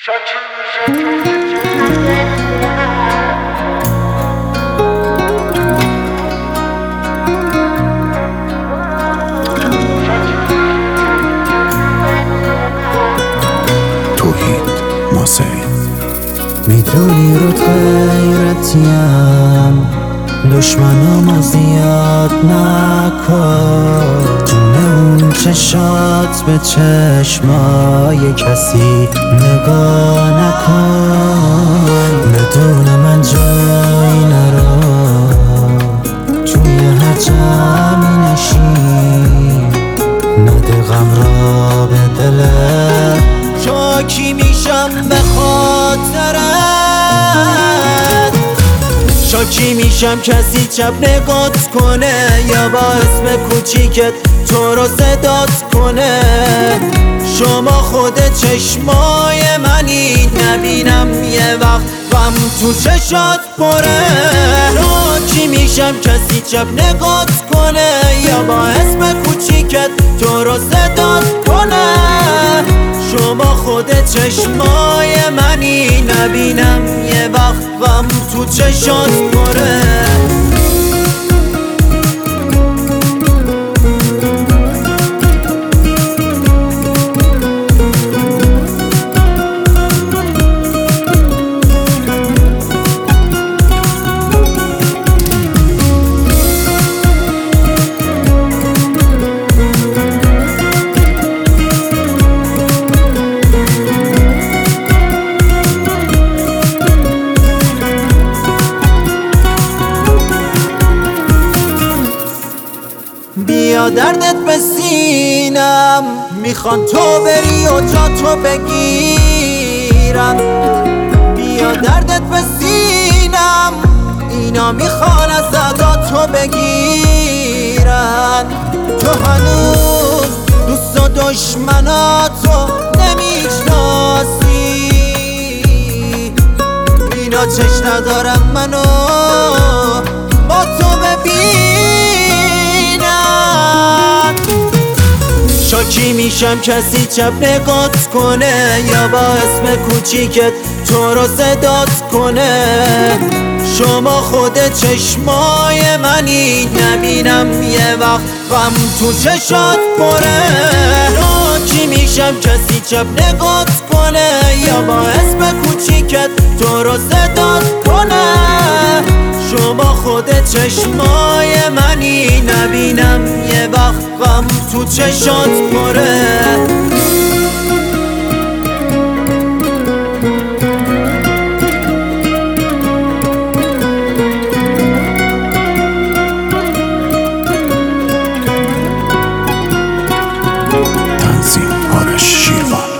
توحید ناصری. میدونی رو غیرتیم، دشمنامو زیاد نکن. جون اون چشات به چشمای کسی نگاه نکن. بدون من جایی نرو، توی هر جمعی نشین. نده غم را به دلت، شاکی میشم به خاطرت. شاکی میشم کسی چپ نگات کنه، یا با اسم کوچیکت تو رو صدات کنه. شما خود چشمای منی، نبینم یه وقت غم تو چشات پره. شاکی میشم کسی چپ نگات کنه، یا با اسم کوچیکت تو رو صدات کنه. شما خود چشمای منی، نبینم یه وقت غم تو چشات پره. بیا دردت به سینم، میخوان تو بری و جا تو بگیرم. بیا دردت به سینم، اینا میخوان از ادا تو بگیرن. تو هنوز دوست و دشمناتو نمیشناسی. اینا چش ندارم منو با تو ببینن. شاکی میشم کسی چپ نگات کنه، یا با اسم کوچیکت تو رو صدات کنه. شما خود چشمای منی، نبینم یه وقت غم تو چشات پره. شاکی میشم کسی چپ نگات کنه، یا با اسم کوچیکت تو رو صدات کنه. شما خود چشمای منی، نبینم یه وقت غم تو چشات پره. تنظیم آرش شیروان.